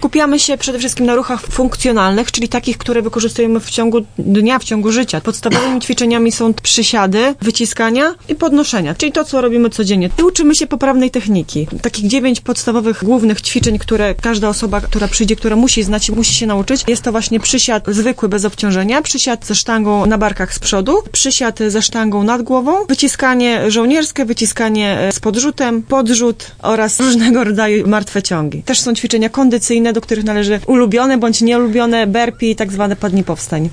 Skupiamy się przede wszystkim na ruchach funkcjonalnych, czyli takich, które wykorzystujemy w ciągu dnia, w ciągu życia. Podstawowymi ćwiczeniami są przysiady, wyciskania i podnoszenia, czyli to, co robimy codziennie. I uczymy się poprawnej techniki. Takich 9 podstawowych, głównych ćwiczeń, które każda osoba, która przyjdzie, która musi znać, musi się nauczyć. Jest to właśnie przysiad zwykły, bez obciążenia, przysiad ze sztangą na barkach z przodu, przysiad ze sztangą nad głową, wyciskanie żołnierskie, wyciskanie z podrzutem, podrzut oraz różnego rodzaju martwe ciągi. Też są ćwiczenia kondycyjne, do których należy ulubione bądź nieulubione burpee, tak zwane padnij powstań.